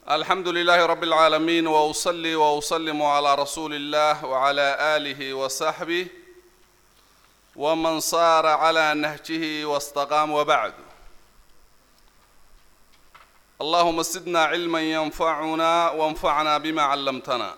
الحمد لله رب العالمين وأصلي وأسلم على رسول الله وعلى آله وصحبه ومن صار على نهجه واستقام وبعد. اللهم زدنا علما ينفعنا وانفعنا بما علمتنا.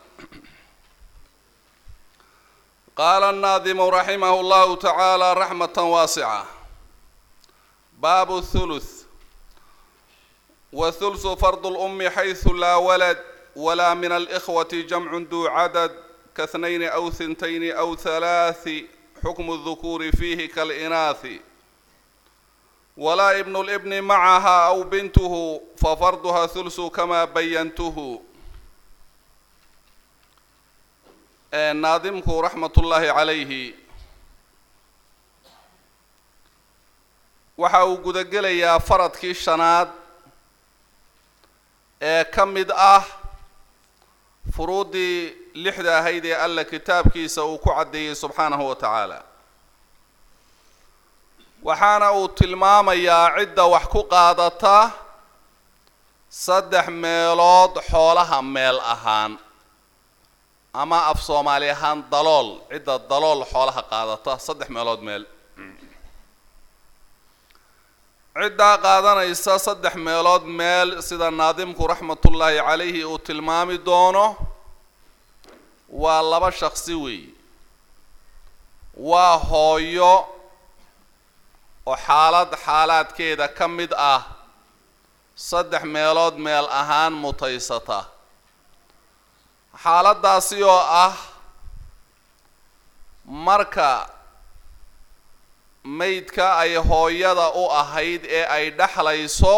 قال الناظم رحمه الله تعالى رحمة واسعة: باب الثلث. والثلث فرض الأم حيث لا ولد ولا من الإخوة جمع ذو عدد كاثنين أو ثنتين أو ثلاث حكم الذكور فيه كالإناث ولا ابن الابن معها أو بنته ففرضها ثلث كما بينته. ناظمك رحمة الله عليه waxa uu gudagelayaa faradkii shanaad ee ka mid ah furuudii lixda ahayd ee alla kitaabkiisa uu ku cadeeyay subxaanahu wa tacaala. waxaana uu tilmaamayaa cidda wax ku qaadata saddex meelood xoolaha meel ahaan ama af Soomaali ahaan dalool, cidda dalool xoolaha qaadata saddex meelood meel. cidda qaadanaysa saddex meelood meel sida naadimku raxmatullaahi calayhi uu tilmaami doono waa laba shakhsi weey. waa hooyo oo xaaladkeeda ka mid ah saddex meelood meel ahaan mutaysata. xaaladaasi oo ah marka maydka ay hooyada u ahayd ee ay dhaxlayso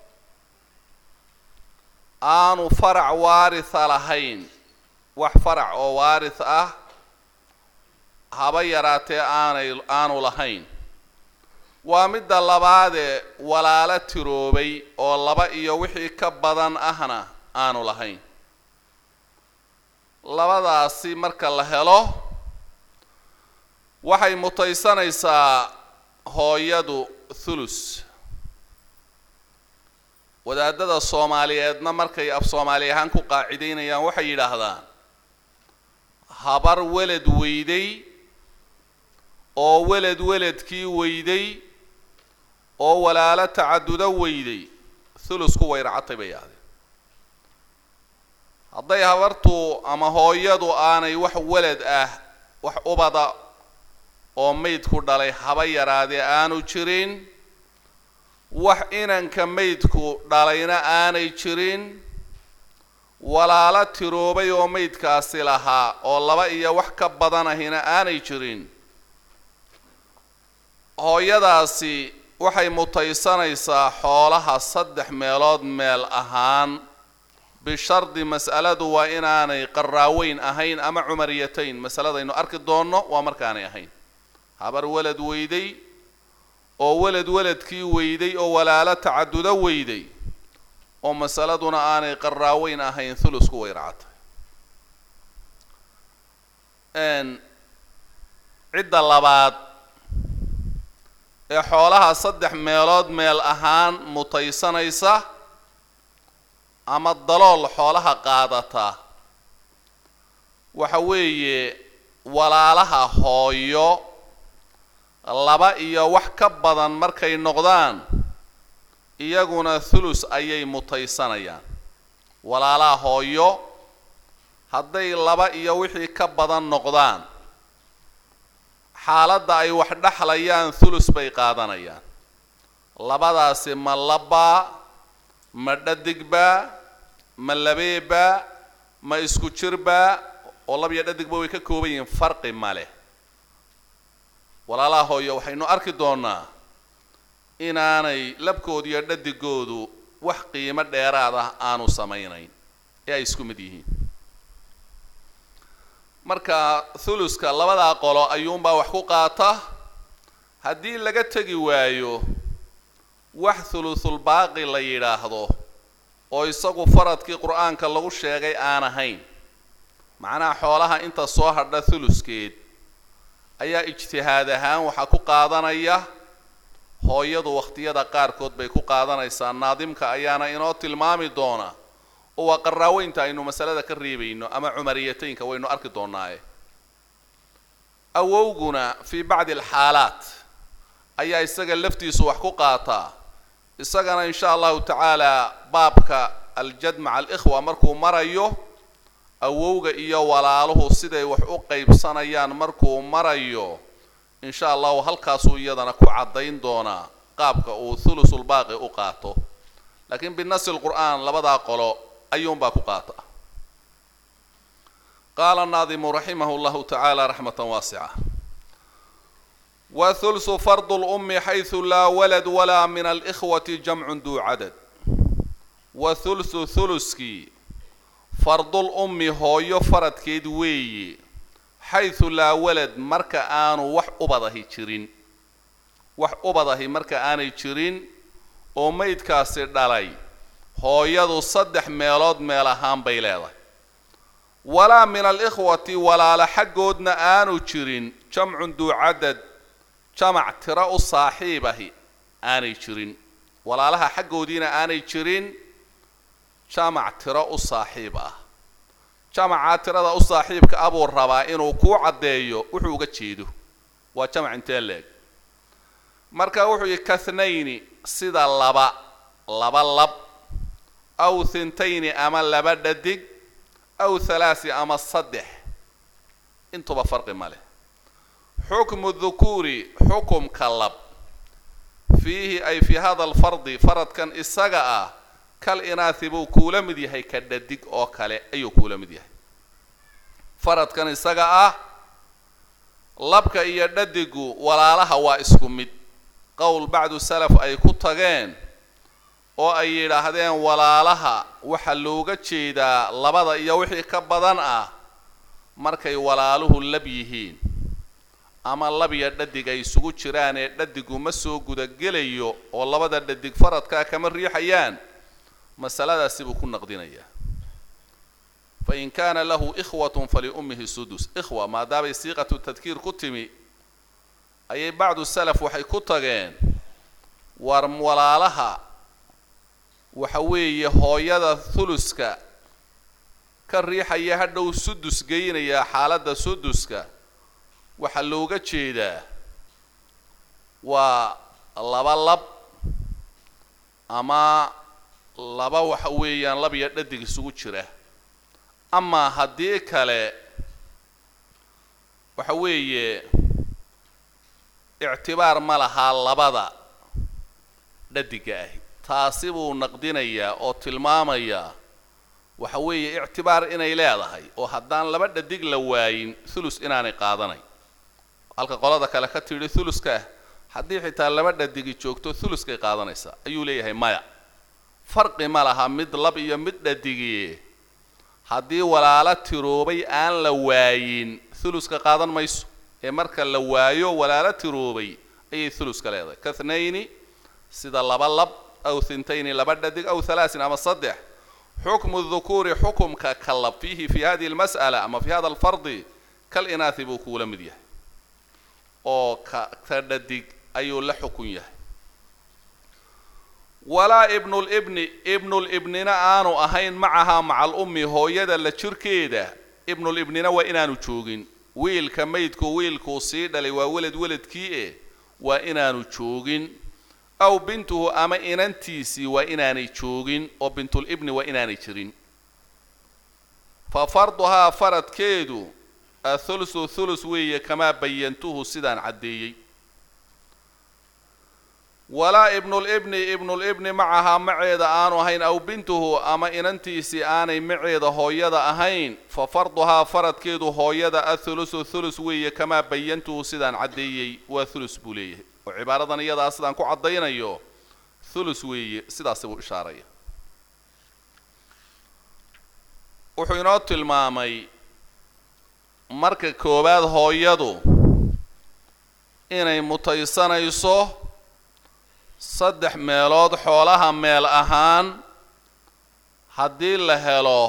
aanu farac waaris lahayn, wax farac oo waaris ah haba yaraatee aanu lahayn. waa midda labaad ee walaalo tiroobay oo laba iyo wixii ka badan ahna aanu lahayn. labadaasi marka la helo waxay mutaysanaysaa hooyadu thulus. wadaadada Soomaaliyeedna markay af Soomaali ahaan ku qaacideynayaan waxay yiraahdaan habar welad weyday oo weladkii weyday oo walaalo tacaduda weyday thulus ku weyracatay bay yaahdeen. hadday habartu ama hooyadu aanay wax walad ah wax ubada oo maydku dhalay haba yaraadee aanu jirin, wax inanka maydku dhalayna aanay jirin, walaalo tiroobay oo maydkaasi lahaa oo laba iyo wax ka badan ahina aanay jirin, hooyadaasi waxay mutaysanaysaa xoolaha saddex meelood meel ahaan bishardi mas'aladu waa inaanay qaraaweyn ahayn ama cumariyatayn. masaladaynu arki doonno waa markaanay ahayn habar walad weyday oo weladkii weyday oo walaalo tacaduda weyday oo masaladuna aanay qaraaweyn ahayn thulus ku weyracatay. cidda labaad ee xoolaha saddex meelood meel ahaan mutaysanaysa ama dalool xoolaha qaadata waxa weeye walaalaha hooyo laba iyo wax ka badan markay noqdaan iyaguna thulus ayay mutaysanayaan. walaalaha hooyo hadday laba iyo wixii ka badan noqdaan xaaladda ay wax dhaxlayaan thulus bay qaadanayaan. labadaasi ma laba, ma dhadigba, ma labeeba, ma isku jirba oo laba iyo dhadigba way ka kooban yihiin, farqi male. walaalaha hooyo waxaynu arki doonaa inaanay labkoodu iyo dhadigoodu wax qiimo dheeraad ah aanu samaynayn ee ay isku mid yihiin. marka thuluska labada qolo ayuunbaa wax ku qaata. haddii laga tegi waayo wax thuluthul baaqi la yidhaahdo oo isagu faradkii qur'aanka lagu sheegay aan ahayn, macnaha xoolaha inta soo hadha thuluskeed ayaa ijtihaad ahaan waxa ku qaadanaya hooyadu waqtiyada qaarkood bay ku qaadanaysaa. naadimka ayaana inoo tilmaami doona وقراوين تاينو مسألة كريبينو أما عمريتين كوينو أركي دوناي أووغنا في بعض الحالات أي إستغل لفتي سوحكو قاطا إستغل إن شاء الله تعالى بابك الجد مع الإخوة مركو مريو أووغ إيا ولاله سيدي وحقو قيب صنيان مركو مريو إن شاء الله هل كاسو يدنا كو عدين دونا قابك أو ثلث الباقي أقاطو لكن بالنص القرآن لبدا قلو أيوم باكو قاطا قال الناظم رحمه الله تعالى رحمة واسعة وثلث فرض الأم حيث لا ولد ولا من الإخوة جمع ذو عدد وثلث ثلثكي فرض الأم هو فرد كيد وي حيث لا ولد مركا آنو وح أبضه تشرين وح أبضه مركا آنو تشرين وميد كاسر دالي هو يدو صدح ميلاد ميلهان بيلاده ولا من الإخوة ولا لحقودنا آنو تشرين جمع ذو عدد جمع تراء صاحبه آنو تشرين ولا لها حقودين آنو تشرين جمع تراء صاحبه جمع تراء صاحبك أبو الربا إنو كو عديو وحو قتشيدو وجمع انتالك مركا وحو يكثنين سيدا لبا أو ثنتين أما لبا ددق أو ثلاث أما الصدح انتو بفرق ماله حكم الذكور حكم كاللب فيه أي في هذا الفرض فرض كان إساقا كالإناث بو كولا مديهي كددق أو كالي أيو كولا مديهي فرض كان إساقا لبك إيا ددقو ولا لها واسكم مد قول بعد السلف أي كتغين oo ay yiraahdeen walaalaha waxa looga jeedaa labada iyo wixii ka badan ah markay walaaluhu lab yihiin ama lab iyo dhadig ay isugu jiraan ee dhadigu ma soo guda gelayo oo labada dhadig faradka kama riixayaan masaladaasi buu ku naqdinaya fa in kana lahu ikhwatun fali ummihi sudus ikhwa ma daabay siiqatu tadkiir ku timi ay baad salaf waxay ku tageen war walaalaha وحوي هويدا ثلثك كالريحة هدو سدس جينا يا حالة سدسك وحلوغة جيدا واللبا أما لبا وحويا لبا يددك سوچره أما هديك له وحوي اعتبار ملها لبدا ددك taasibuu naqdinaya oo tilmaamaya waxa weeye i'tibaar inay leedahay oo haddaan laba dhadig la waayin thulus inaanay qaadanay halka qolada kale ka tiri thuluska haddii xitaa laba dhadig joogto thuluskay qaadanaysa ayuu leeyahay maya farqi ma laha mid lab iyo mid dhadigii haddii walaala tiroobay aan la waayin thuluska qaadan mayso ee marka la waayo walaala tiroobay ay thuluska leedahay kathnayni sida laba lab أو ثنتين لبددق أو ثلاث أما الصدح حكم الذكور حكم ككلب فيه في هذه المسألة أما في هذا الفرض كالإناث بوكول مديه أو كتددق أي لحكم ولا ابن الابن آنو أهين معها مع الأم هو يدا لتشركيدا ابن الابن وإنانو تشوغين ويل كميتكو ويلكو سيدا لي ولد كيه وإنانو تشوغين أو بنته أما إنانتيسي وإناني تشوغين أو بنت الابن وإناني تشرين ففرضها فرض كيدو الثلث ثلث وي كما بينته سيدان عديي ولا ابن الابن معها معيدة آنو هين أو بنته أما إنانتيسي آني معيدة هويدة أهين ففرضها فرض كيدو هويدة الثلث ثلث وي كما بينته سيدان عديي وثلث بوليه وعبارة يدا أصلاً كو عضينا يو ثلث وي سيدا سبو إشارية وحينات المامي مركة كوباد هويدو إني متيسانا يسو صدح ميلود حولها ميل أهان هدي لهلو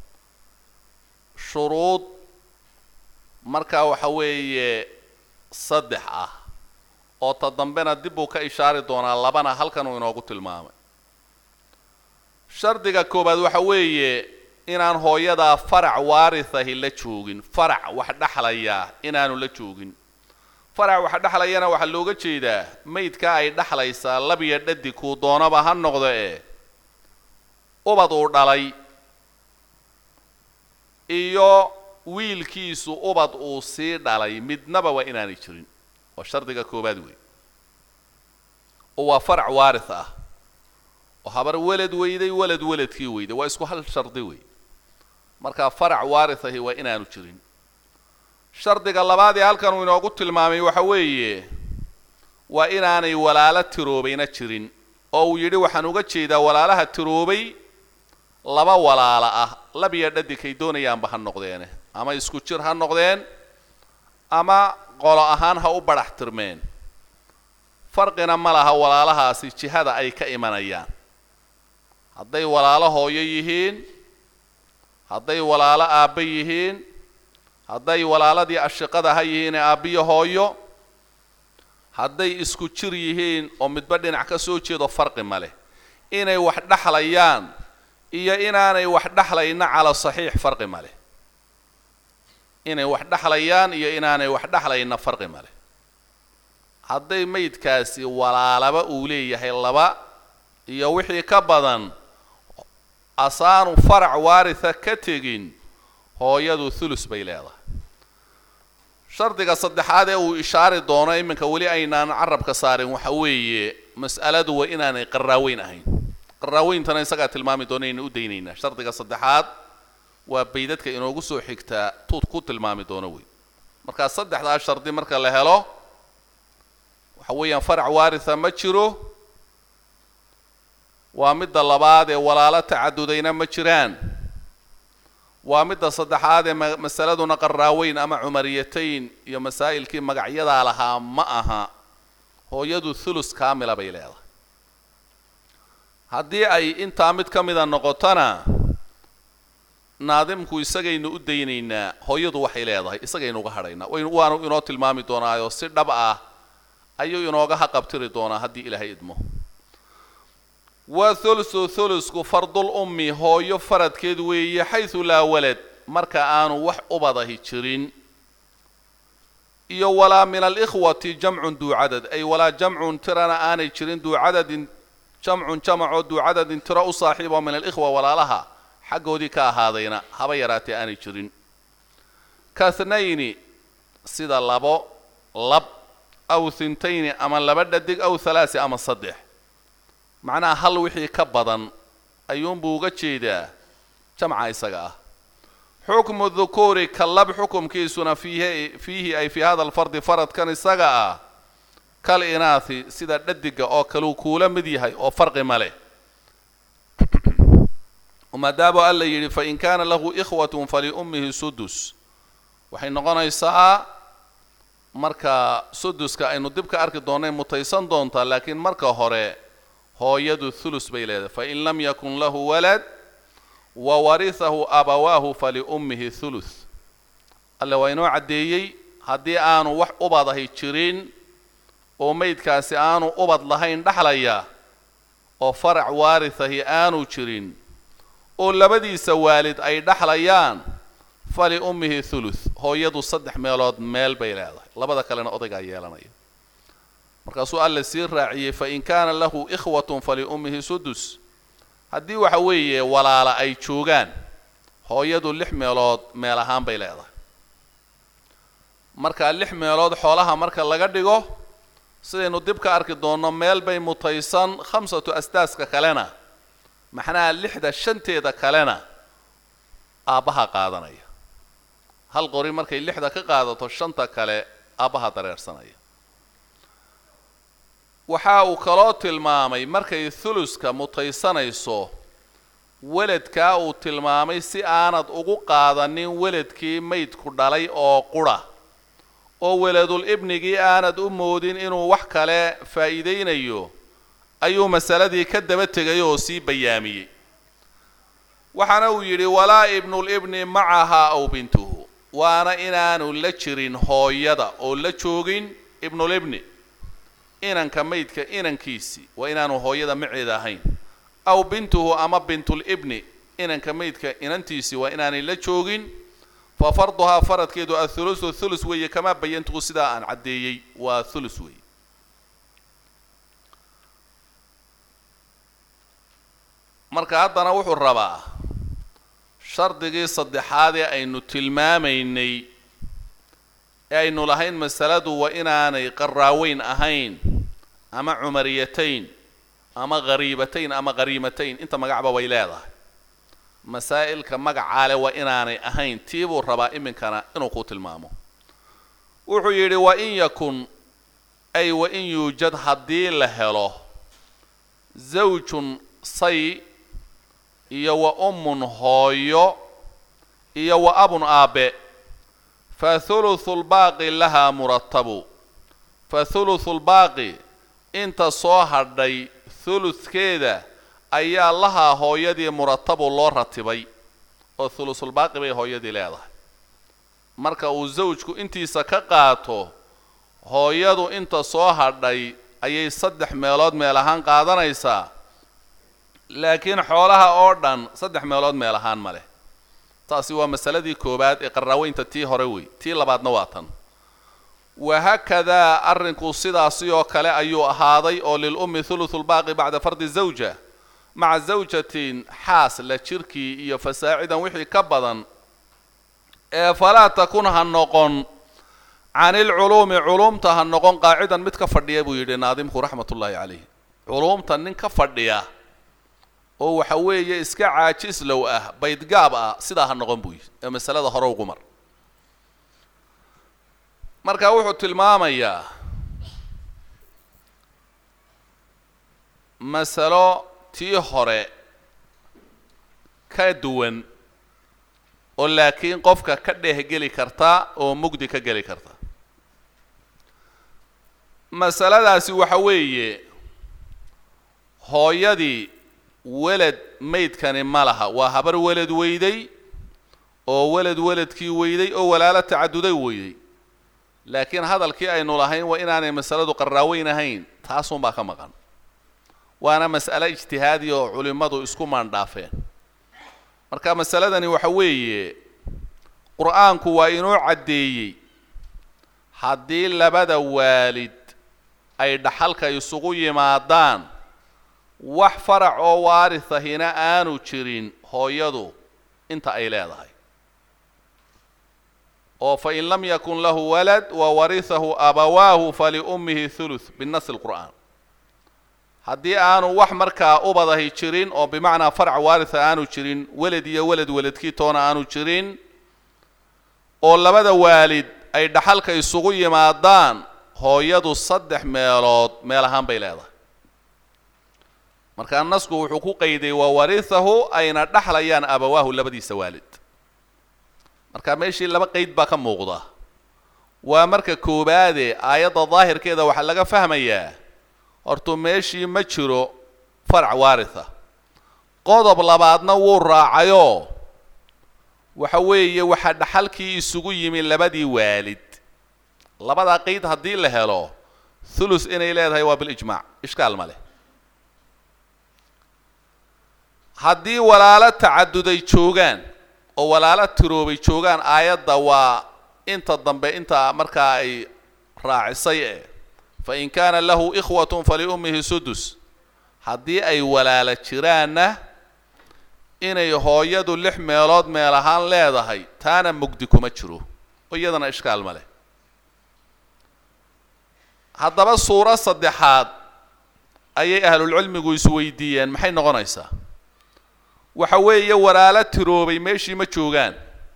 شروط مركة وحوية صدح oo tadambena dib uu ka ishaari doona labana halkan uu inoogu tilmaamay shardiga koobaad waxa weeye inaan hooyada farac waarithahi la joogin farac wax dhaxlaya inaanu la joogin farac wax dhaxlayana waxa looga jeedaa maydka ay dhaxlaysaa labiya dhadi ku doonaba ha noqdo ubad uu dhalay iyo wiilkiisu ubad uu sii dhalay midnaba waa inaanay jirin waa shardiga koobaad weey oo waa farac waarith ah oo habar walad weyday waladkii weyday waa isku hal shardi weey marka farac waarithahi waa inaanu jirin shardiga labaad ee halkan uu inoogu tilmaamay waxa weeye waa inaanay walaalo tiroobayna jirin oo uu yidhi waxaan uga jeedaa walaalaha tiroobay laba walaala ah labiya dhadigay doonayaanba ha noqdeen ama isku jir ha noqdeen ama qolo ahaan ha u barax tirmeen farqina ma laha walaalahaasi jihada ay ka imanayaan hadday walaalo hooyo yihiin hadday walaalo aabba yihiin hadday walaaladii ashiqada ha yihiin aabbiyo hooyo hadday isku jir yihiin oo midba dhinac ka soo jeedo farqi ma leh inay wax dhaxlayaan iyo inaanay wax dhaxlayna cala saxiix farqi ma leh inay wax dhaxlayaan iyo inaanay wax dhaxlayna farqi ma leh hadday maydkaasi walaalaba uu leeyahay laba iyo wixii ka badan asaanu farac waaritha ka tegin hooyadu thulus bay leedahay shardiga saddexaad ee uu ishaari doono iminka weli aynaan carabka saarin waxa weeye mas'aladu waa inaanay qaraaweyn ahayn qaraaweintana isagaa tilmaami doona inaynu u daynaynaa shardiga saddexaad waa baydadka inoogu soo xigtaa tuud ku tilmaami doono wey markaa saddexdaas shardi marka la helo waxa weeyaan farac waaritha ma jiro waa midda labaad ee walaalo tacadudayna ma jiraan waa midda saddexaad ee masaladuna qaraaweyn ama cumariyatayn iyo masaa'ilkii magacyadaa lahaa ma aha hooyadu thulus kaamila bay leedahay haddii ay intaa mid ka mida noqotona naadimku isagaynu u daynaynaa hooyadu waxay leedahay isagaynu uga hadhaynaa waanu inoo tilmaami doonaayo si dhab ah ayuu inooga haqabtiri doonaa haddii ilaahay idmo وثلث فرض الأم هو يفرد كدوي حيث لا ولد مركا آنو وح أبضه جرين إيو ولا من الإخوة جمع دو عدد أي ولا جمع ترانا آني جرين دو عدد جمع دو عدد ترى صاحبه من الإخوة ولا لها حقه ديكا هذينا هبيراتي آني جرين كاثنين سيدا لبو لب أو ثنتين أما لبددك أو ثلاثة أما صدح معناها هل وحي كبضا أيون بوغا جيدا جمع إساقا حكم الذكور كاللب حكم كيسنا فيه أي في هذا الفرد فرد كان إساقا كالإناث سيدا ندقا أو كالو كولا مديهاي أو فرق مالي وما دابو ألا يري فإن كان له إخوة فلأمه سدس وحين نغانا إساقا مركا سدس كأنو دبكا أرك دونين متيسان دونتا لكن مركا هوري هو يد الثلث بيلاده فإن لم يكن له ولد وورثه أبواه فلأمه الثلث الله وينو عديي هدي آنو وح أبضه جرين وميد كاسي آنو أبض لهين دحليا وفرع وارثه آنو جرين ولبدي سوالد أي دحليان فلأمه الثلث هو يد الصدح ميلاد ميل بيلاده لبدا كلنا أضيق أيالنا marka su'aal la sii raaciyay fa in kana lahu ikhwatun fali ummihi sudus hadii waxa weeye walaala ay joogan hooyadu 6 meelood meel ahaan bay leedahay marka 6 meelood xoolaha marka laga dhigo sidaynu dib ka arki doono meel bay mutaysan 5 asdaaska kalena maxnaa 6 shanteeda kalena aabaha qaadanaya hal qori markay 6 ka qaadato shanta kale aabaha dareersanaya waxa uu kaloo tilmaamay markay thuluska mutaysanayso waladka uu tilmaamay si aanad ugu qaadanin waladkii maydku dhalay oo qura oo waladul ibnigi aanad u moodin inuu wax kale faa'iideynayo ayuu masaladii ka daba tegay oo si bayaamiyay waxana uu yiri walaa ibnul ibni ma'aha aw bintuhu waana inaanu la jirin hooyada oo la joogin ibnul ibni inanka maydka inankiisi waa inaanu hooyada maceeda ahayn أو بنته أما بنت الابن إن كميتك إن أنتيسي وإن أنا لا جوجين ففرضها فرض كيدو الثلث وهي كما بينت غسداء عديي وثلث وهي marka haddana wuxuu rabaa shardigii saddexaad aynu tilmaamaynay aynu lahayn masaladu waa inaanay qaraaweyn ahayn ama umariyatayn ama qariibatayn ama qariimatayn inta magacba way leedahay masaa'ilka magacaale waa inaanay ahayn tiibuu rabaa iminkana inuu ku tilmaamo wuxuu yidhi wa in yakun ay wa in yuujad haddii la helo zawjun say iyo wa ummun hooyo iyo wa abun aabe fa thuluthul baaqi laha murattabu fa thuluthul baaqi inta soo hadhay thuluthkeeda ayaa laha hooyadii murattabu loo ratibay oo thuluthul baaqi bay hooyadii leedahay marka uu zawjku intiisa ka qaato hooyadu inta soo hadhay ayay 3 meelood meel ahaan qaadanaysaa laakiin xoolaha oo dhan 3 meelood meel ahaan ma leh taasi waa masaladii koobaad ee qaraaweynta tii hore wey tii labaadna waa tan وهكذا أرنكو صدا سيو كلا أيو هذي أو للأم ثلث الباقي بعد فرد الزوجة مع زوجة حاس لشركي فساعدا وحي كبدا فلا تكون هالنقون عن العلوم علومتها النقون قاعدا متكفر ديابو يدي ناظمه رحمة الله عليه علومتها ننكفر دياه oo waxa weeye iska caajis low ah bayd gaab ah sida ha noqon buuy ee masalada hore ugu mar marka wuxuu tilmaamayaa masalo tii hore ka duwan oo laakiin qofka ka dhehgeli karta oo mugdi ka gali karta masaladaasi waxa weeye hooyadii ولد ميت كان مالها وهبر ولد ويدي أو ولد كي ويدي أو ولا تعددي ويدي لكن هذا الكي أي نلاهين وإن أنا مسألة قراوين هين تحصون باك مكان وأنا مسألة اجتهادية وعلماء إسكومان دافين مركا مسألة دني وحوي قرآن كوائنو عدي حدي لبدا والد أي دحلك يسوقي مادان wax farac oo waarithahina aanu jirin hooyadu inta ay leedahay oo fa in lam yakun lahu walad wa warithahu abawahu fali ummihi thuluth binnas alquran hadii aanu wax markaa u badahay jirin oo bimaana farac waaritha aanu jirin walad iyo waladkii toona aanu jirin oo labada waalid ay dhaxalka isugu yimaadaan hooyadu 3 meelood meel ahaan bay leedahay marka nasku wuxuu ku qeyday wa warithahu ayna dhaxlayaan abawahu labadiisa waalid marka meeshii laba qeyd ba ka muuqda waa marka koobaade aayada daahirkeeda waxa laga fahmayaa horto meeshii ma jiro farac waaritha qodob labaadna wuu raacayo waxa weeye waxa dhaxalkii isugu yimi labadii waalid labada qeyd hadii la helo thuluth inay leedahay waa bil ijmaac ishkaal ma leh haddii walaalo tacaduday joogaan oo walaalo tiroobay joogaan aayadda waa inta dambe inta markaa ay raacisay fa in kaana lahu ikhwatun fali ummihi sudus haddii ay walaalo jiraanna inay hooyadu 6 meelood meel ahaan leedahay taana mugdi kuma jiro oo iyadana ishkaal ma leh haddaba suura saddexaad ayay ahlul cilmigu isweydiiyeen maxay noqonaysaa waxa weeye walaalo tiroobay meeshii ma joogaan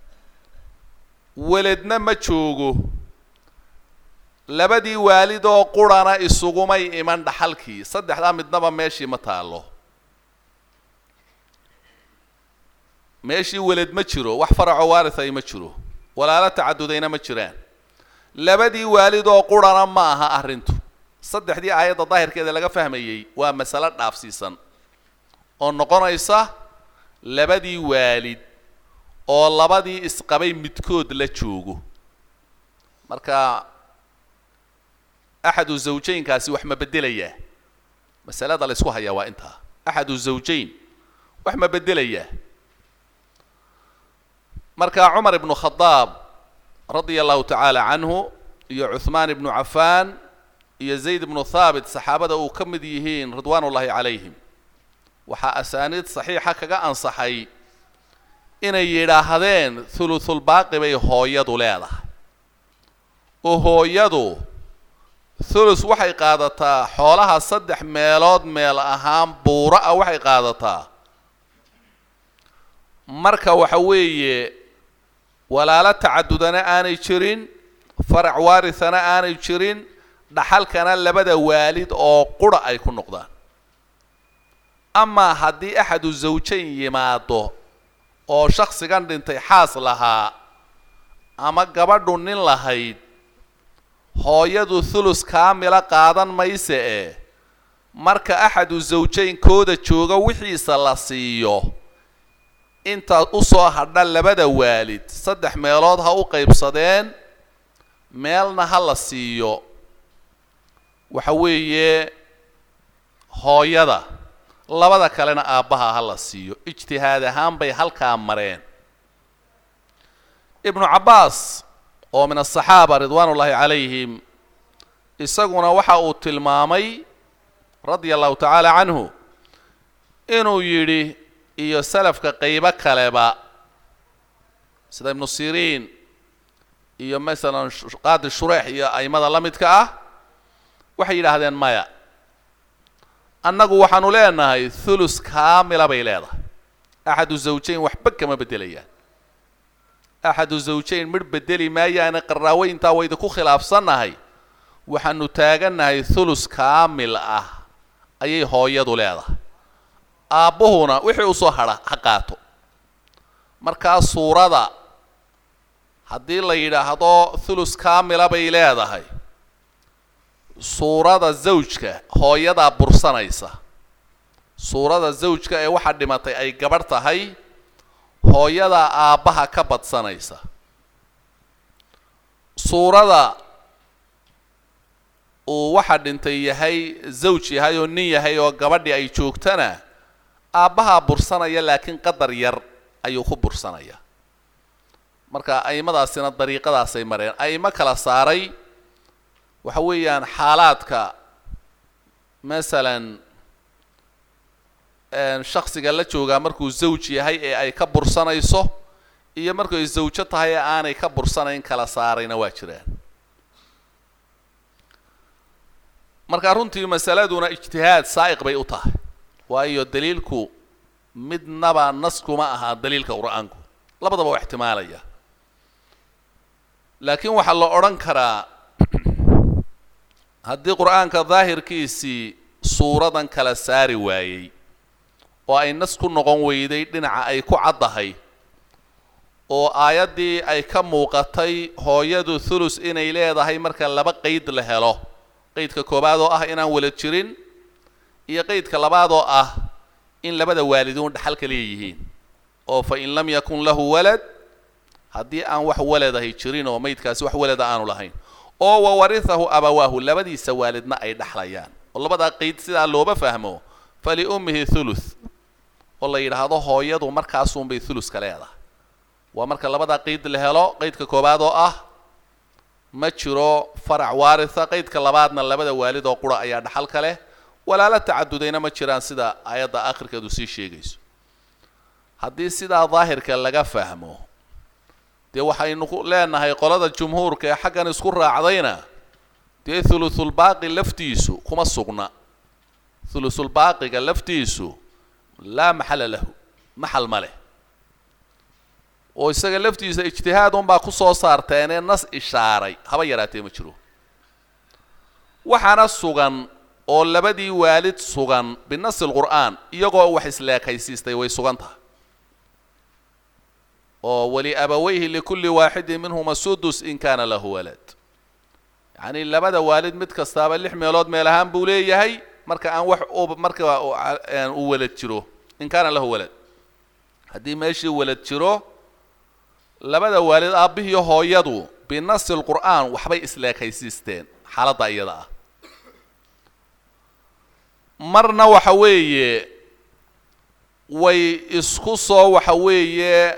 waladna ma joogo labadii waalid oo qurana isugumay iman dhaxalkii saddexda midnaba meeshii ma taalo meeshii walad ma jiro wax faraco waarithay ma jiro walaalo tacadudayna ma jiraan labadii waalid oo qurana ma aha arintu saddexdii aayada daahirkeeda laga fahmayay waa mas'ala dhaafsiisan oo noqonaysa labadii waalid oo labadii isqabay midkood la joogo marka axadu zawjaynkaasi wax ma bedelaya masalada la isku haya waa inta axadu zawjayn wax ma bedelayaa markaa cumar ibnu khadaab radia allahu tacaala canhu iyo cuhmaan ibnu cafaan iyo zayd ibnu thaabit saxaabada uu ka mid yihiin ridwaanullahi calayhim waxaa asaaniid saxiixa kaga ansaxay inay yidhaahdeen thuluthulbaaqi bay hooyadu leedahay oo hooyadu thulus waxay qaadataa xoolaha 3 meelood meel ahaan buura ah waxay qaadataa marka waxa weeye walaala tacadudana aanay jirin farac waarithana aanay jirin dhaxalkana labada waalid oo qura ay ku noqdaan ama haddii axadu zawjayn yimaado oo shakhsigan dhintay xaas lahaa ama gabadhu nin lahayd hooyadu thulus kaamila qaadan mayse marka axadu zawjayn kooda jooga wixiisa la siiyo inta u soo hadha labada waalid 3 meelood ha u qaybsadeen meelna ha la siiyo waxa weeye hooyada labada kalena aabbaha ha la siiyo ijtihaad ahaan bay halkaa mareen ibnu cabbaas oo min asaxaaba ridwaanullahi calayhim isaguna waxa uu tilmaamay radia allahu tacaala canhu inuu yidhi iyo salafka qaybo kaleba sida ibnu siriin iyo masalan qaadi shureex iyo aimada la midka ah waxay yidhaahdeen maya annagu waxaanu leenahay thulus kaamila bay leedahay axadu zawjayn waxba kama bedelayaan axadu zawjayn midh bedeli maayaana qaraaweyntaa wayda ku khilaafsannahay waxaanu taagannahay thulus kaamil ah ayay hooyadu leedahay aabbuhuna wixii u soo hadha ha qaato markaa suurada haddii la yidhaahdo thulus kaamila bay leedahay suurada zawjka hooyadaa bursanaysa suurada zawjka ee waxa dhimatay ay gabadh tahay hooyadaa aabbaha ka badsanaysa suurada uu waxa dhintay yahay zawj yahay oo nin yahay oo gabadhii ay joogtana aabbaha bursanaya laakiin qadar yar ayuu ku bursanaya marka aimadaasina dariiqadaasay mareen aimo kala saaray waxa weeyaan xaalaadka masalan shakhsiga la joogaa markuu zawj yahay ee ay ka bursanayso iyo markuu ay zawjo tahay ee aanay ka bursanayn kala saarayna waa jiraan marka runtii masaladuna ijtihaad saa'iq bay u tahay waayo daliilku midnaba naskuma aha daliilka qur'aanku labadaba waa ixtimaalaya laakiin waxaa la odhan karaa haddii qur'aanka daahirkiisii suuradan kala saari waayey oo ay nas ku noqon weyday dhinaca ay ku caddahay oo aayaddii ay ka muuqatay hooyadu thulus inay leedahay marka laba qayd la helo qaydka koobaad oo ah inaan walad jirin iyo qaydka labaad oo ah in labada waaliduun dhaxalka leeyihiin oo fa in lam yakun lahu walad haddii aan wax waladahay jirin oo maydkaasi wax walada aanu lahayn oo wawarithahu abawaahu labadiisa waalidna ay dhaxlayaan oo labadaa qayd sidaa looba fahmo faliummihi thuluth oo la yidhaahdo hooyadu markaasuunbay thuluska leedahay waa marka labadaa qayd la helo qaydka koobaad oo ah ma jiro farac waaritha qaydka labaadna labada waalid oo qura ayaa dhaxalka leh walaala tacadudayna ma jiraan sida aayadda aakhirkeedu sii sheegayso haddii sidaa daahirka laga fahmo dee waxaynu leenahay qolada jumhuurka ee xaggan isku raacdayna dee thuluthulbaaqi laftiisu kuma sugna thuluthulbaaqiga laftiisu laa maxala lahu maxal ma leh oo isaga laftiisa ijtihaad unbaa ku soo saarteenee nas ishaaray haba yaraatee ma jiro waxaana sugan oo labadii waalid sugan binasi alqur'aan iyagoo wax isleekaysiistay way sugan tahay oo waliabawayhi likulli waaxidin minhuma sudus in kaana lahu walad yacni labada waalid mid kastaaba 6 meelood meel ahaan buu leeyahay marka aan wax marka uu walad jiro in kaana lahu walad haddii meeshii walad jiro labada waalid aabbihiiyo hooyadu binasi alqur'aan waxbay isleekaysiisteen xaaladda iyada ah marna waxa weeye way isku soo waxa weeye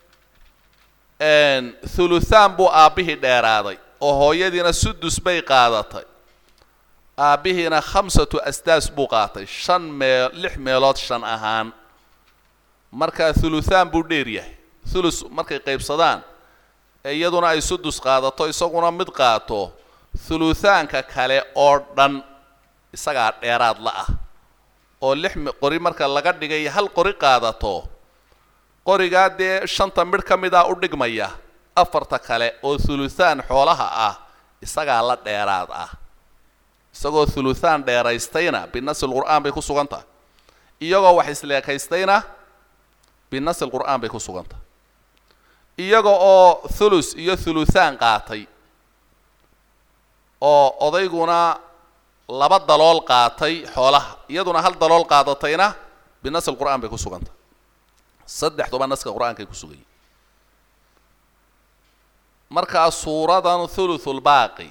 thuluthaan buu aabihii dheeraaday oo hooyadiina sudus bay qaadatay aabihiina 5 asdaas buu qaatay 6 meelood 5 ahaan marka thuluthaan buu dheer yahay thulus markay qaybsadaan iyaduna ay sudus qaadato isaguna mid qaato thuluthaanka kale oo dhan isaga dheeraad la ah oo 6 qori marka laga dhigay hal qori qaadato qoriga de 5 mid kamida u dhigmaya afarta kale oo thuluthaan xoolaha ah isaga la dheeraad ah isagoo thuluthaan dheeraystayna binasil qur'aan bay ku sugantahay iyagoo wax isleekaystayna binasil qur'aan bay ku sugantahay iyagoo oo thulus iyo thuluthaan qaatay oo odayguna 2 dalool qaatay xoolaha iyaduna hal dalool qaadatayna binasil qur'aan bay ku sugantahay saddexduba naska qur'aanka ay ku sugayeen marka suuradan thuluthul baaqi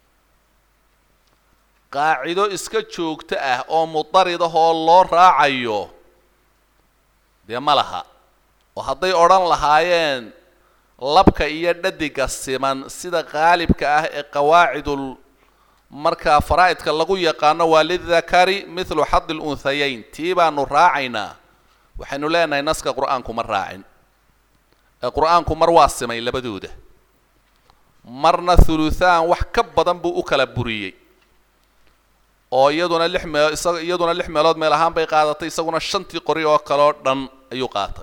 qaacido iska joogta ah oo mudarid ah oo loo raacayo de malaha oo hadday oran lahaayeen labka iyo dhadiga siman sida qaalibka ah ee qawaacidul marka faraa'idka lagu yaqaano walidhakari mithlu hadd al-unthayayn tiibaanu raacayna waxaynu leenahay naska qur'aanku ma raacin qur'aanku mar waa simay labadooda marna thuluthaan wax ka badan buu u kala buriyay oo iyaduna 6 meelood meel ahaan bay qaadatay isaguna 5 qori oo kale oo dhan ayuu qaatay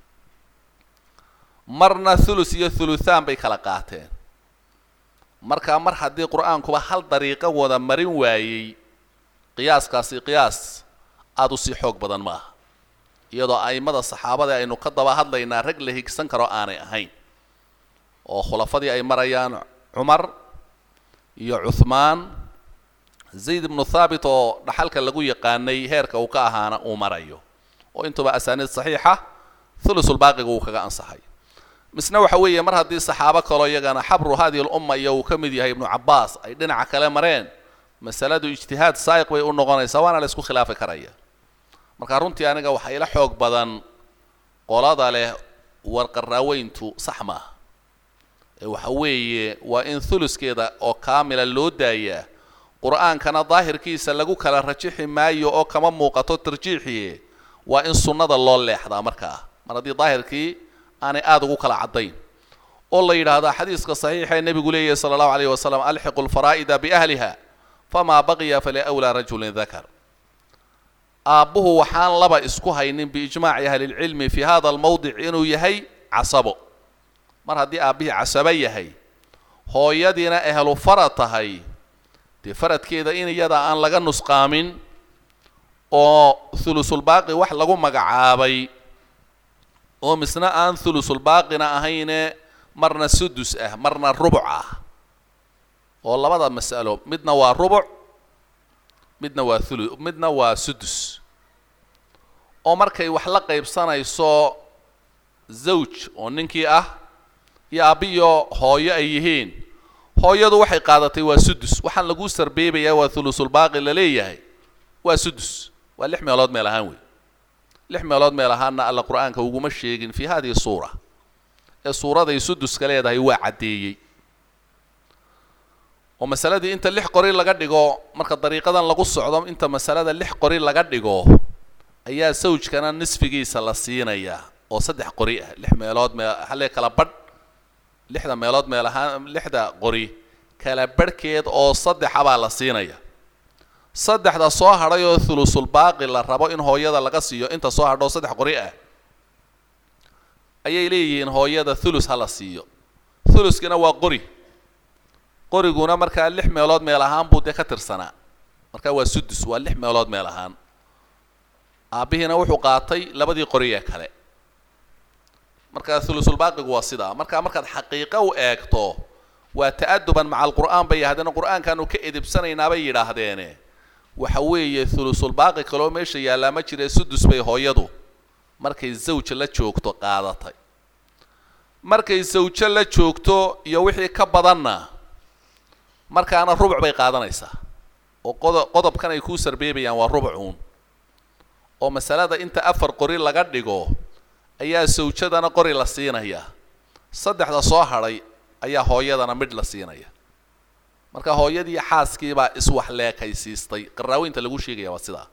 marna thulus iyo thuluthaan bay kala qaateen marka mar haddii qur'aankuba hal dariiqo wada marin waayay qiyaaskaasi qiyaas aad u sii xoog badan ma aha iyadoo aimada saxaabada aynu ka daba hadlaynaa rag la higsan karo aanay ahayn oo khulafadii ay marayaan Umar iyo Uthman Zayd ibn Thabit oo dhaxalka lagu yaqaanay heerka uu ka ahaana uu marayo oo intuba asaanid saxiixa thulusul baaqiga uu kaga ansaxay misna waxa weeye mar haddii saxaabo kale iyagana xabru hadii umma iyo uu kamid yahay ibn Abbas ay dhinaca kale mareen masaladu ijtihaad saayiq way u noqonaysaa waana la isku khilaafi karaya marka runtii aniga waxa ila xoog badan qolada leh warqaraaweyntu sax ma waxa weeye waa in thuluskeeda oo kaamila loo daayaa qur'aankana daahirkiisa lagu kala rajixi maayo oo kama muuqato tarjiixiye waa in sunnada loo leexdaa markaa mar haddii daahirkii aanay aad ugu kala cadayn oo la yidhaahdaa xadiiska saxiixa ee nebigu leeyahay sallallahu alayhi wasallam alxiqu alfaraa'ida biahliha fama baqiya faliawlaa rajulin dakar aabuhu waxaan laba isku haynin biijmaaci ahli ilcilmi fi hada almawdic inuu yahay casabo mar haddii aabihii casaba yahay hooyadiina ehlu farad tahay dee faradkeeda in iyada aan laga nusqaamin oo thulusul baaqi wax lagu magacaabay oo misna aan thulusul baaqina ahayne marna sudus ah marna rubuc ah oo labada mas'alo midna waa rubuc midna waa sudus oo markay wax la qaybsanayso zawj oo ninkii ah iyo abiyo hooyo ay yihiin hooyadu waxay qaadatay waa sudus waxaan lagu sarbeebayaa waa thulusul baaqi la leeyahay waa sudus waa 6 meelood meel ahaan weey 6 meelood meel ahaanna alla qur'aanka uguma sheegin fi hadii suura ee suurada ay sudus ka leedahay waa cadeeyay oo masaladii inta 6 qori laga dhigo marka dariiqadan lagu socdo inta masalada 6 qori laga dhigo ayaa sawjkana nisfigiisa la siinaya oo 3 qori ah 6 meelood meel hal kala badh 6 meelood meel ahaan 6 qori kala badhkeed oo 3 baa la siinaya 3 soo hadhay oo thulusul baaqi la rabo in hooyada laga siiyo inta soo hadho 3 qori ah ayay leeyihiin hooyada thulus hala siiyo thuluskina waa qoriguna marka 6 meelood meel ahaan buu ka tirsanaa marka waa sudus waa 6 meelood meel ahaan aabihina wuxuu qaatay labadii qori ee kale marka thulusul baaqigu waa sida markaad xaqiiqo u eegto waa ta'aduban maca alqur'aan bay yahdeen qur'aankaanu ka edibsanaynaa bay yiraahdeen waxa weeye thulusul baaqi kaloo meesha yaala ma jire sudus bay hooyadu markay zawj la joogto qaadatay markay zawj la joogto iyo wixii ka badanna markaana rubuc bay qaadanaysaa oo qodobkan ay ku sarbeebayaan waa rubucuun oo masalada inta afar qori laga dhigo ayaa sawjadana qori la siinaya saddexda soo haray ayaa hooyadana mid la siinaya marka hooyadii xaaskii baa iswax leekaysiistay qaraaweynta lagu sheegaya waa sidaa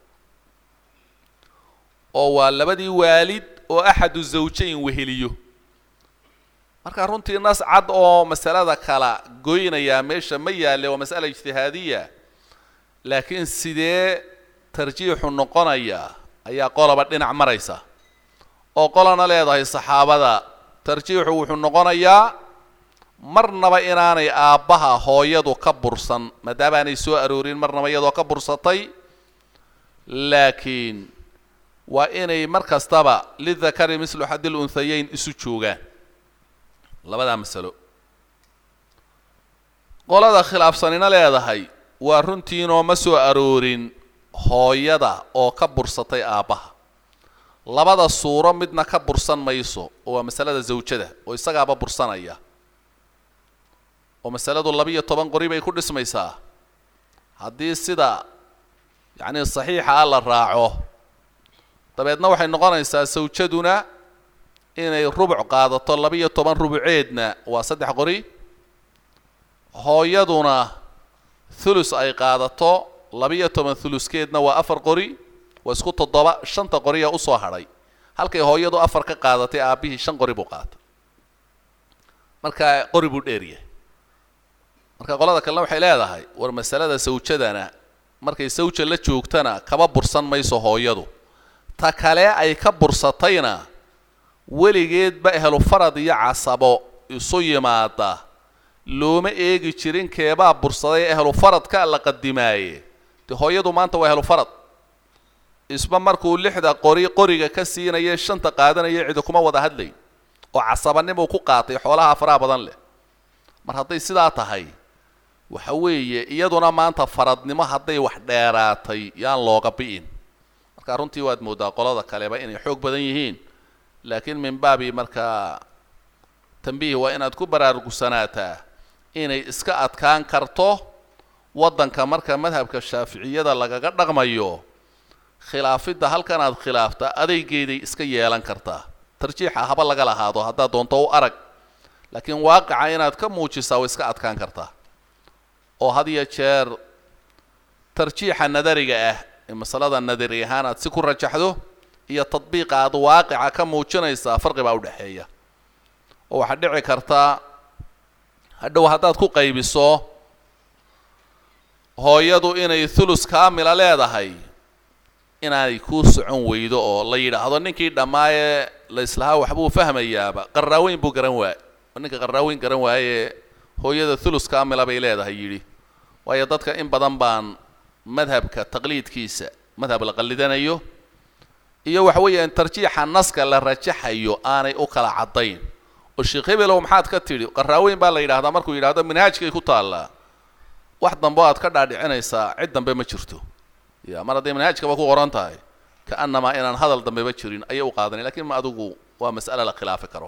oo waa labadii waalid oo axadu zawjayn weheliyo marka runtii nas cad oo masalada kala goynaya meesha ma yaale waa mas'ala ijtihaadiya laakiin sidee tarjiixu noqonaya ayaa qolaba dhinac maraysa oo qolana leedahay saxaabada tarjiixu wuxuu noqonayaa marnaba inaanay aabbaha hooyadu ka bursan maadaama aanay soo aroorin marnaba iyadoo ka bursatay laakiin waa inay mar kastaba lidakari mislu xadil unhayayn isu joogaan labadaa masalo qolada khilaafsanina leedahay waa runtiinoo ma soo aroorin hooyada oo ka bursatay aabbaha labada suuro midna ka bursan mayso oo waa masalada zawjada oo isagaaba bursanaya oo masaladu 12 qori bay ku dhismaysaa haddii sida yacni saxiixa la raaco dabeedna waxay noqonaysaa zawjaduna inay rubuc qaadato 12 rubuceedna waa 3 qori hooyaduna thulus ay qaadato 12 thuluskeedna waa 4 qori waa isku 7 5 qoriya u soo haray halkay hooyadu 4 ka qaadatay aabihii 5 qori buu qaatay marka qori buu dheeriye marka qolada kale waxay leedahay war masalada sawjadana markay sawja la joogtana kaba bursan mayso hooyadu ta kale ay ka bursatayna weligeed ba ehlu farad iyo casabo isu yimaada looma eegi jirin keebaa bursaday ehlu faradka la qadimaayay hooyadu maanta waa ehlu farad isba markuu 6 qoriga ka siinayay 5 qaadanayay cid kuma wada hadlay oo casabanimo ku qaatay xoolaha faraha badan leh mar haday sidaa tahay waxa weeye iyaduna maanta faradnimo haday wax dheeraatay yaan looga bi'in marka runtii waad moodaa qolada kaleba inay xoog badan yihiin laakiin min baabi marka tanbiih waa inaad ku baraarugsanaataa inay iska adkaan karto wadanka marka madhabka shaafiiciyada lagaga dhaqmayo khilaafida halkan aad khilaafta adaygeeday iska yeelan kartaa tarjiixa haba laga lahaado hadaa doonto u arag laakiin waaqica inaad ka muujisaa way iska adkaan kartaa oo hadiya jeer tarjiixa nadariga ah ee masalada nadari ahaan aad si ku rajaxdo iyo tadbiiqa aad waaqica ka muujinaysaa farqi baa u dhaxeeya oo waxa dhici karta hadhow hadaad ku qaybiso hooyadu inay thulus kaamila leedahay inaanay ku socon weydo oo la yiraahdo ninkii dhamaaye la islaha waxbuu fahmayaaba qaraaweyn buu garan waay ninka qaraaweyn garan waaye hooyada thulus kaamila bay leedahay yiri waayo dadka in badan baan madhabka taqliidkiisa madhab la qalidanayo iyo waxa weeyaan tarjiixa naska la rajaxayo aanay u kala cadayn oo sheekh hebelow maxaad ka tiri qaraaweyn baa la yiraahdaa markuu yiraahdo manhajkay ku taala wax dambe aad ka dhaadhicinaysaa cid dambe ma jirto ya mar haday manhajka ba ku qoran tahay kaanama inaan hadal dambe ba jirin ayay u qaadanay laakiin ma adugu waa mas'ala la khilaafi karo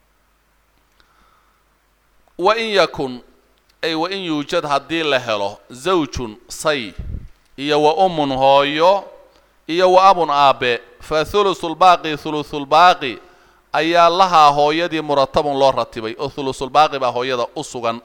wa in yakun ay wa in yujad hadii la helo zawjun say iyo wa ummun hooyo iyo wa abun aabe fa thulusul baaqi ayaa laha hooyadii muratabun loo ratibay oo thulusul baaqi ba hooyada u sugan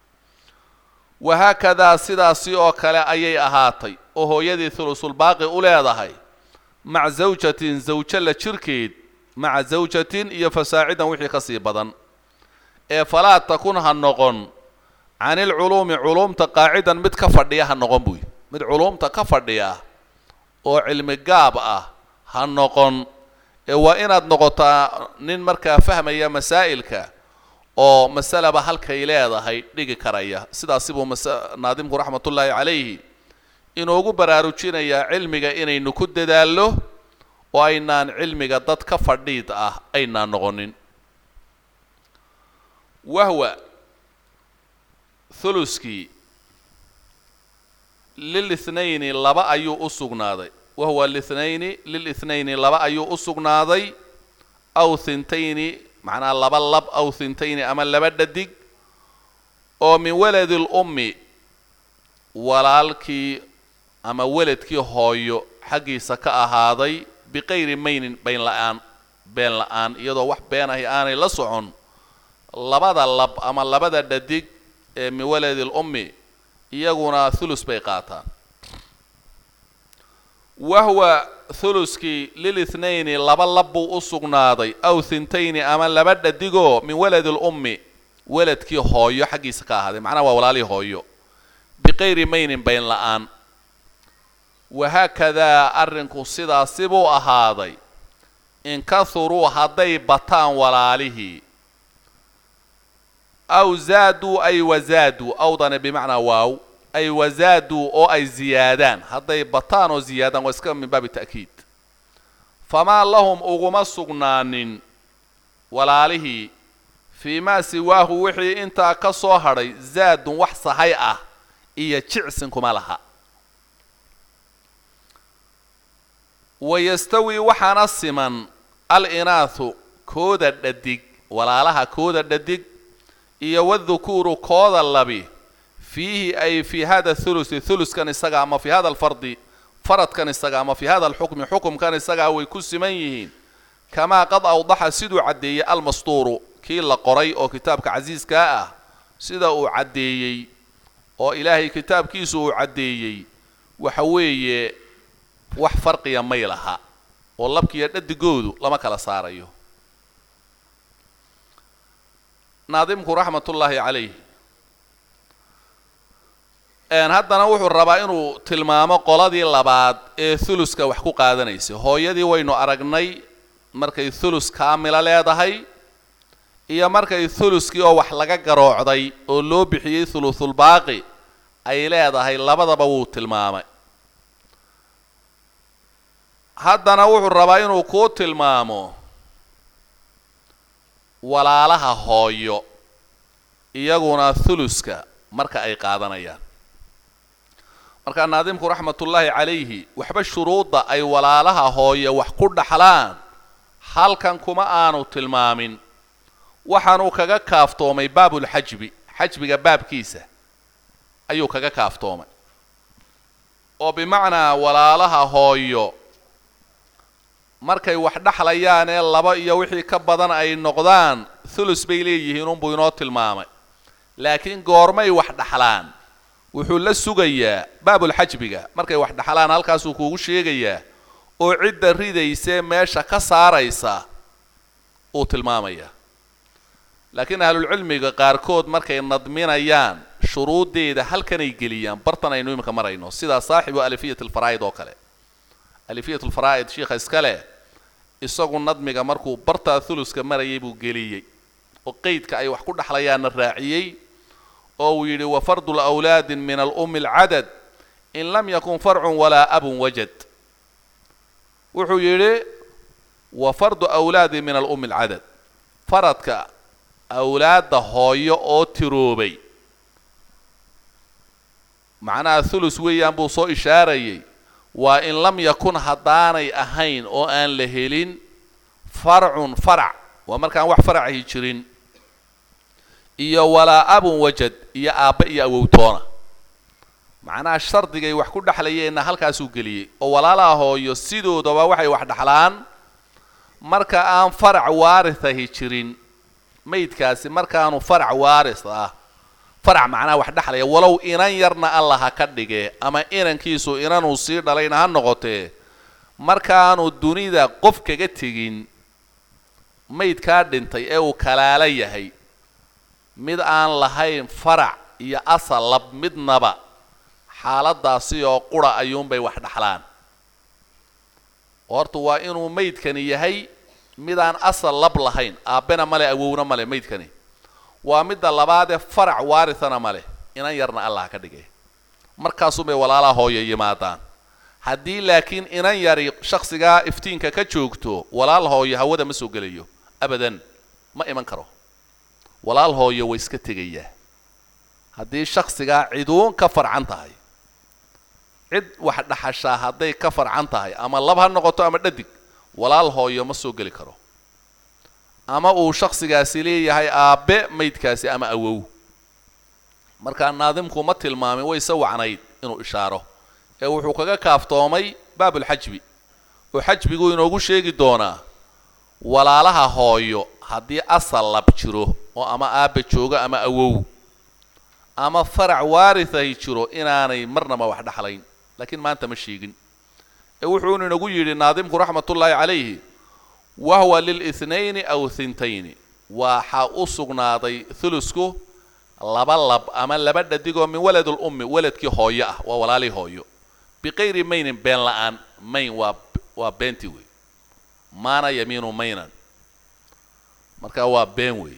وهكذا سداسي او كلا ايي اهاتي او هويدي ثلث الباقي وليدهي مع زوجة لا شركيد مع زوجة iyo فساعدا وحي كسي بدن فلا تكون هنقون عن العلوم علوم تقاعدا مد كفديا هنقون بوي مد علوم تكفديا او علم غاب هنقون وان اد نقطه نين marka fahmaya masaa'ilka oo masalaba halkay leedahay dhigi karaya sidaas buu naadimku raxmatullaahi calayhi inoogu baraarujinaya cilmiga inaynu ku dadaalo oo aynaan cilmiga dad ka fadhiid aynaan noqonin wahwa thuluski lilithnayn laba ayuu u sugnaaday wahwa lilithnayn laba ayuu u sugnaaday aw thintayn معناها لبا لب أو ثنتين أما لبا ددق أو من ولد الأم ولالكي أما ولدكي هويو حقي سكا هذي biqayri maynin been la'aan iyadoo wax beenahi aanay la socon labada lab ama labada dhadig ee min waladil ummi iyaguna thulus bay qaataan wahwa thuluski lilithnayni laba labu usugnaaday aw thintayni ama laba dhadigoo min waladil ummi waladkii hooyo xaqiisa ka ahaaday macnaha waa walaalii hooyo biqayri maynin been la'aan wahakadaa arrinku sidaasi buu ahaaday in kathuruu hadday bataan walaalihii aw zaaduu ay wazaaduu awdana bimacnaa waaw ay wazaaduu oo ay ziyaadaan hadday bataan oo ziyaadaan waa iska min baabi ta'kiid famaa lahum uguma sugnaanin walaalihii fii maa siwaahu wixii intaa ka soo hadhay zaadun wax sahay ah iyo jicsin kuma laha wayastawi waxaana siman al-inaathu kooda dhadig walaalaha kooda dhadig iyo wadhukuuru kooda labi fiihi ay fi hada thuluthi thuluskan isaga ama fi hada alfardi faradkan isaga ama fi hada alxukmi xukumkan isaga way ku siman yihiin kamaa qad awdaxa siduu caddeeyey almastuuru kii la qoray oo kitaabka casiiskaa ah sida uu caddeeyey oo ilaahay kitaabkiisu uu caddeeyey waxa weeye wax farqiya may laha oo labkiiyo dhadigoodu lama kala saarayo naadimku raxmatullaahi calayh haddana wuxuu rabaa inuu tilmaamo qoladii labaad ee thuluska wax ku qaadanaysay hooyadii waynu aragnay markay thulus kaamila leedahay iyo markay thuluskii oo wax laga garoocday oo loo bixiyey thuluthulbaaqi ay leedahay labadaba wuu tilmaamay haddana wuxuu rabaa inuu ku tilmaamo walaalaha hooyo iyaguna thuluska marka ay qaadanayaan marka naadimku raxmatullaahi calayhi waxba shuruudda ay walaalaha hooyo wax ku dhaxlaan halkan kuma aanu tilmaamin waxaanuu kaga kaaftoomay baabulxajbi xajbiga baabkiisa ayuu kaga kaaftoomay oo bimacnaa walaalaha hooyo markay wax dhaxlayaan ee laba iyo wixii ka badan ay noqdaan thulus bay leeyihiin unbuu inoo tilmaamay laakiin goormay wax dhaxlaan wuxuu la sugayaa baabulxajbiga markay wax dhaxlaan halkaasuu kuugu sheegayaa oo cidda ridaysee meesha ka saaraysa uu tilmaamaya laakiin ahlulcilmiga qaarkood markay nadminayaan shuruuddeeda halkanay geliyaan bartan aynu iminka marayno sidaa saaxibu alifiyat alfaraa'id oo kale alifiyat alfaraa'id sheekha iskale isagu nadmiga markuu bartaa thuluska marayay buu geliyey oo qeydka ay wax ku dhaxlayaanna raaciyey oo uu yidhi wafardu lawlaadin min alummi alcadad in lam yakun farcun walaa abun wajad wuxuu yidhi wafardu awlaadi min alummi alcadad faradka awlaadda hooyo oo tiroobay macnaha thulus weeyaan buu soo ishaarayay waa in lam yakun haddaanay ahayn oo aan la helin farcun farac waa markaan wax faracahi jirin iyo walaa abun wajad iyo aabba iyo awowtoona macnaha shardigay wax ku dhaxlayeenna halkaasuu geliyey oo walaalaha hooyo sidoodaba waxay wax dhaxlaan marka aan farac waarisahi jirin maydkaasi markaanu farac waaris ah farac macnaha wax dhaxlaya walow inan yarna alla ha ka dhigee ama inankiisu inanuu sii dhalayna ha noqotee markaanu dunida qof kaga tegin maydkaa dhintay ee uu kalaala yahay mid aan lahayn farac iyo asal lab midnaba xaaladaasi oo qura ayuunbay wax dhaxlaan horta waa inuu maydkani yahay midaan asal lab lahayn aabbena male awowna male maydkani waa midda labaadee farac waarisana male inan yarna allah ka dhigay markaasuunbay walaalaha hooyo yimaadaan haddii laakiin inan yari shaksigaa iftiinka ka joogto walaal hooyo hawada ma soo gelayo abadan ma iman karo walaal hooyo way iska tegayaa haddii shaksigaa ciduun ka farcan tahay cid wax dhaxashaa hadday ka farcan tahay ama lab ha noqoto ama dhadig walaal hooyo ma soo geli karo ama uu shaksigaasi leeyahay aabbe maydkaasi ama awow markaa naadimku ma tilmaamin way se wacnayd inuu ishaaro ee wuxuu kaga kaaftoomay baabulxajbi وحجبيقو إنوغو شيقي دونا ولا لها هويو هدي أصل لبجرو وأما آب جوغا أما أوو أما فرع وارثة يجرو إناني مرنا ما واحد حلين لكن ما أنت مشيقين وحون نقول للناظم رحمة الله عليه وهو للاثنين أو ثنتين وحاوصقنا ضي ثلثكو لبلب أما لبدا ديقو من ولد الأم ولدك هوية وولالي هويو بغير مين بين لآن مين وبنتي مانا يمين مينا marka waa been weey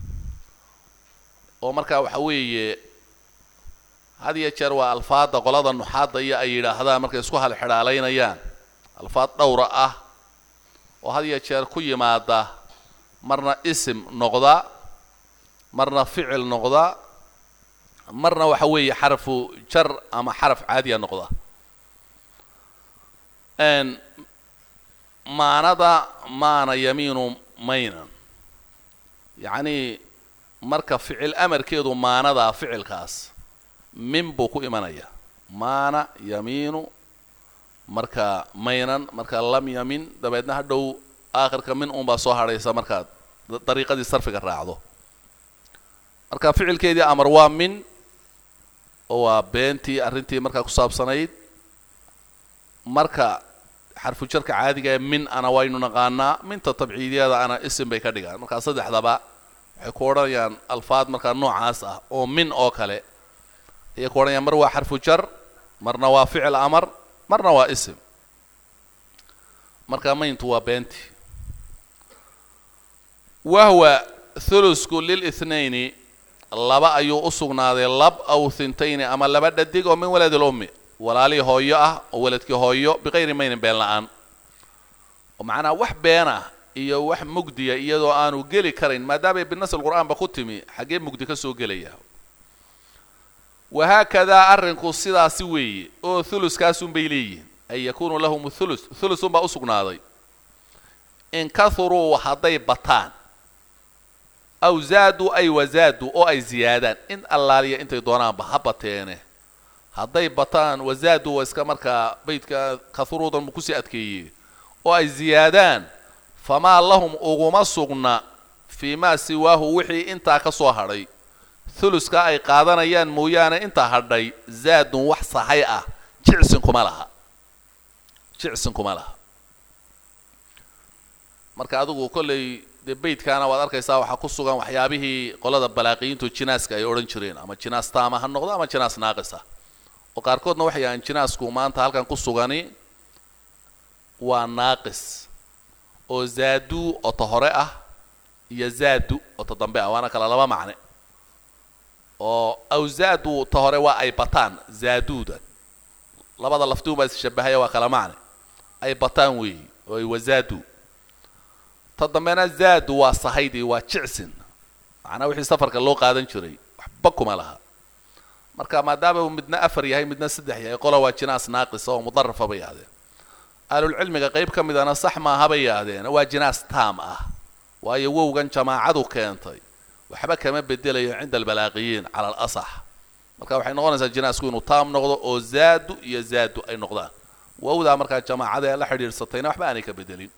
oo marka waxa weeye hadiya jeer waa alfaada qolada nuxaada iyo ay yiraahdaan markay isku hal xidhaaleynayaan alfaad dhowr ah oo hadiya jeer ku yimaada marna ism noqda marna ficil noqda marna waxa weeye xarfu jar ama xarf caadi ah noqda maana yamiinu maynan يعني مركا فعل أمر كيدو مانا دا فعل كاس من بوكو إيمانيا مانا يمين مركا مينا مركا لم يمين دا بيدنا هدو آخر كمن أم باسوها ريسا مركا طريقة دي صرف الراعدو مركا فعل كيدي أمر وامن هو بنتي أرنتي مركا كصاب صنايد مركا حرف الشركة عادي جاي من أنا وين نقانا من تطبيعي هذا أنا اسم بيكديجا مركز صدق ذبا كورا يعني الفاظ مركز نوع عاسة أو من أو كله هي كورا يعني مروا حرف الشر مرنا وفعل أمر مرنا واسم مركز ما ينتوا بنتي وهو ثلث كل الاثنين لبا أيو أصغنا ذي لب أو ثنتين أما لبا ديجو من ولد الأم ولا لي هوية ولدك هوية بغير مين بين الآن ومعنا وح بينه iyo wax mugdiya iyadoo aanu gali karin maadaama بالنص القرآن بختمي حاجه mugdi ka soo galaya وهكذا arrinku sidaasi weeye oo thuluskaas un bay leeyihiin ay yakunu lahum thuluth ba usugnaaday in kathuru haday bataan aw zaadu ay wazadu oo ay ziyaadaan in allaaliya intay doonaan bahabateene haday bataan wazadu waa iska marka beydka kathuruudan ku sii adkeeyay oo ay ziyaadaan فما لهم أغما سغنا فيما سواه وحي انتا كسو هدي ثلث كا اي قادنيان مويانا انتا هدي زاد وح صحيئة جعسنكم لها marka adigu kulay debate kana waad arkaysaa waxa ku sugan waxyaabihii qolada balaaqiintu jinaaska ay oran jireen ama jinaas taama ha noqdo ama jinaas naaqisa oo qaar koodna waxay aan jinaasku maanta halkan ku sugani waa naaqis oo zaadu oo tahore ah iyo zaadu oo tadambe ah waana kala laba macne oo aw zaadu tahore waa ay bataan zaaduda labada laftu baa shabahay waa kala macne ay bataan weey oo ay wazaadu tadambena zaadu waa sahaydi waa jicsin macna wixii safarka loo qaadan jiray waxba kuma laha marka maadaama midna afar yahay midna saddex yahay qola waa jinaas naaqis oo mudarrafa bay yahdeen ahlul cilmiga qayb ka midana sax ma habay yahdeen waa jinaas taam ah waayo wowgan jamaacadu keentay waxba kama bedelayo cinda albalaaqiyin ala al-asah marka waxay noqonaysaa jinaasku inuu taam noqdo oo zaadu iyo zaadu ay noqdaan wowda marka jamaacada la xiriirsatayna waxba aanay ka bedelin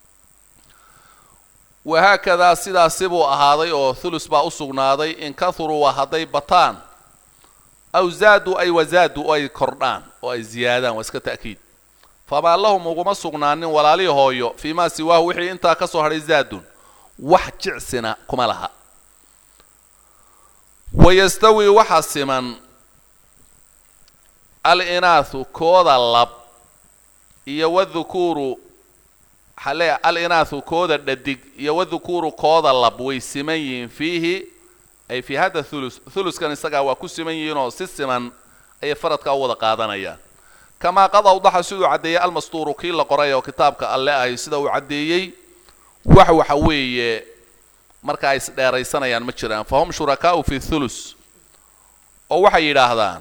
وهكذا سدا سبو أهاضي أو ثلث با أسغناضي إن كثروا وهضي بطان أو زادوا أي وزادوا أي كردان أو أي زيادة واسك تأكيد فما اللهم وما سغنان ولا لي هويو فيما سواه وحي انتا كسوهر زادون وحجعسنا كما لها ويستوي وحسما الإناث كوذا اللب إيو الذكور حاليا الإناث كوذا الددق يو الذكور كوذا اللب ويسمين فيه أي في هذا ثلث كان يستقع وكسمين سسما أي فرد كوذا قادنيا كما قد أوضح سيدو عدي المسطور كيلا قرية وكتابك الله أي سيدو عديي وحو حوي مركا يسديريسانا يان مجران فهم شركاء في الثلث أو وحي يراهدان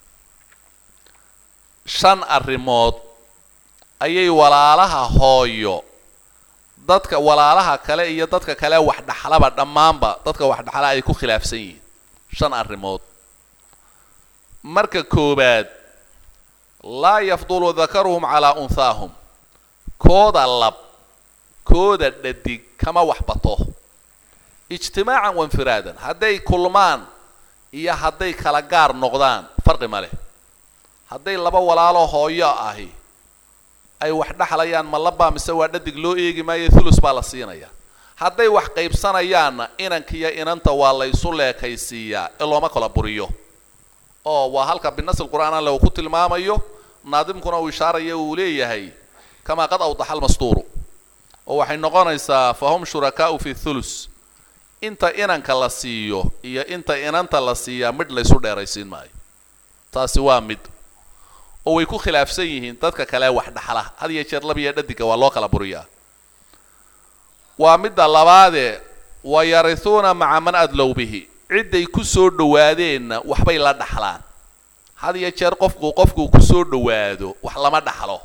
شان الريموت ayay walaalaha hooyo dadka walaalaha kale iyo dadka kale wax dhaxlaba dhamaanba dadka wax dhaxla ay ku khilaafsan yihiin shan arrimood marka koobaad la yafdulu dhakaruhum ala unthahum كودا اللب كودا الددق كما وحبطوه اجتماعا وانفرادا هدي كلمان إيا هدي كالقار نقدان فرق ماله هدي لبا ولاله هويا آهي أي وحدة حليان ملبا مسوى الددق لو إيجي ما يثلث بالصينية هدي وح قيب سنيان إنك يا إن أنت والله يصلي كيسيا إلا ما كلا بريو وهلك بالنص القرآن لو كنت الماميو نادم كنا وإشارة يوليه هي كما قد أوضح المسطور وحين نقانيسا فهم شركاء في الثلث انت إنك لسيو إيا انت إن أنت لسيا مد ليسو ديريسين ماي تاسوا مد ويكون خلاف سيهين تدك كلا وحد حلا هذه يشير لبي يددك والله كلا بريا ومد اللبادة ويرثون مع من أدلوا به عدة يكسر دوادين وحبي لا دحلان هذه يشير قفكو كسر دوادو وحلا ما دحلو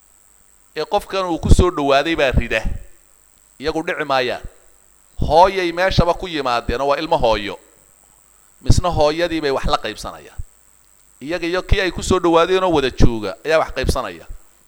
قف كانوا كسر دوادي بارده يقول دع مايا هوي ما شبكوا يمادين وإلما هويو مسنا هوي دي بي وحلا قيب سنايا iyaga kii ay ku soo dhawaadeen oo wada jooga ayaa wax qaybsanaya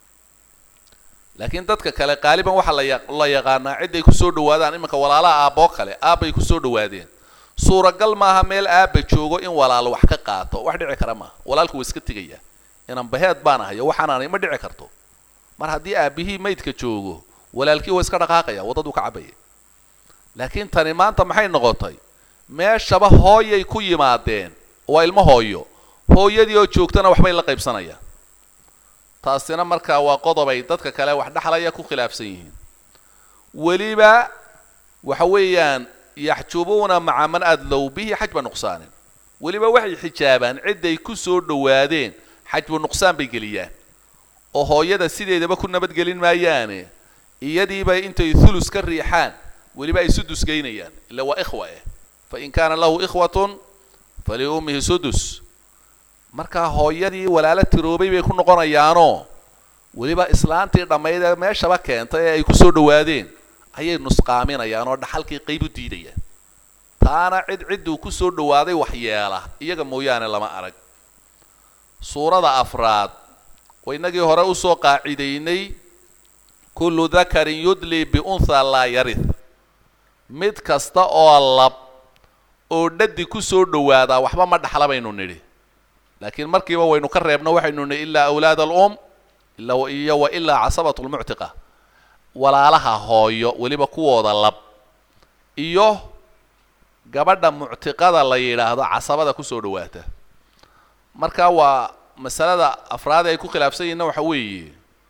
laakiin dadka kale qaaliban waxa la yaqaanaa cid ay ku soo dhawaadaan imanka walaalaha aabo kale aabay ku soo dhawaadeen suuragal maaha meel aaba joogo in walaal wax ka qaato wax dhici kara ma walaalku way iska tigaya inaan baheed baan ahayo waxaan ma dhici karto mar haddii aabihii maydka joogo walaalkii way iska dhaqaaqaya wadadu ka cabay laakiin tani maanta maxay noqotay meeshaba hooyay ku yimaadeen waa ilmo hooyo hooyadii oo joogtana waxbay la qaybsanayaan taasina markaa waa qodobay dadka kale wax dhaxlaya ku khilaafsan yihiin waliba waxa weeyaan yaxjubuuna maca man adlow bihi xajba nuqsaanin waliba waxay xijaabaan ciday ku soo dhawaadeen xajbu nuqsaan bay geliyaan oo hooyada sideedaba ku nabadgelin maayaane iyadiiba intay thulus ka riixaan waliba ay sudus geynayaan illa waa ikhwa fa in kaana lahu ikhwatun fali ummihi sudus marka hooyadii walaala tiroobay bay ku noqonayaano waliba islaantii dhameeyay meeshaba keentay ay ku soo dhawaadeen ayay nusqaaminayaan oo dhaxalkii qayb u diidayaan taana cid ku soo dhawaaday waxyeela iyaga mooyaane lama arag suurada afraad waynagii hore u soo qaacideynay kullu dhakarin yudli bi untha la yarith mid kasta oo lab oo dhadi ku soo dhawaada waxba ma dhaxla baynu nidhi لكن مركبة وينكرر وحنا إلا أولاد الأم إلا عصبة المعتقة ولا لها هاي ولي بقوة اللب إيوه قبل معتقد الله يلا هذا عصبة كسر دواته مركبة مسألة أفراد يكون خلاف سيء إنه حوي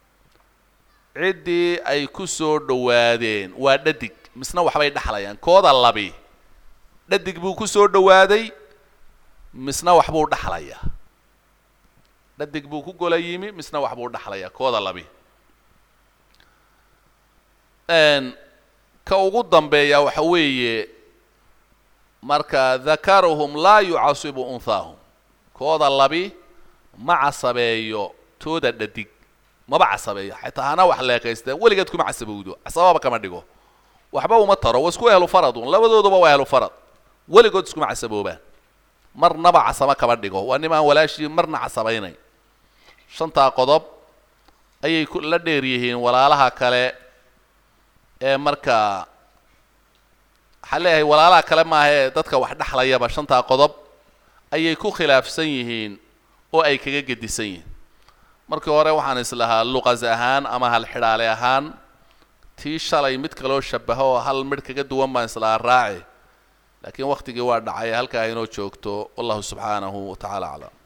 عدي أي كسر دوادين وددك مسنا وحبي دحليان كود اللبي ددك بو كسر دوادي مسنا وحبو دحليا ددك بو ku gola yimi misna wax buu dhaxlaya kooda labi ka ugu dambeeya waxa weeye marka dhakaruhum la yu'asibu unthahum kooda labi ma casabeeyo tooda dadig ma ba casabeeyo xitaa ana wax leekaysteen waligeed kuma casabowdo casababa kama dhigo waxba uma taro wasku ehlu faradun labadooduba waa ehlu farad waligood isku casaboobaan marna ba casaba kama dhigo waa nimaan walaashi marna casabaynay shanta qodob ayay la dheer yihiin walaalaha kale ee marka xaleehay walaalaha kale ma aha dadka wax dhaxlayaba shanta qodob ayay ku khilaafsan yihiin oo ay kaga gedisan yihiin markii hore waxaan islahaa luqas ahaan ama hal xidhaale ahaan tii shalay mid kale oo shabaho hal mid kaga duwan baan islahaa raaci laakiin waqtigii waa dhacay halka ay inoo joogto wallahu subhanahu wa ta'ala a'lam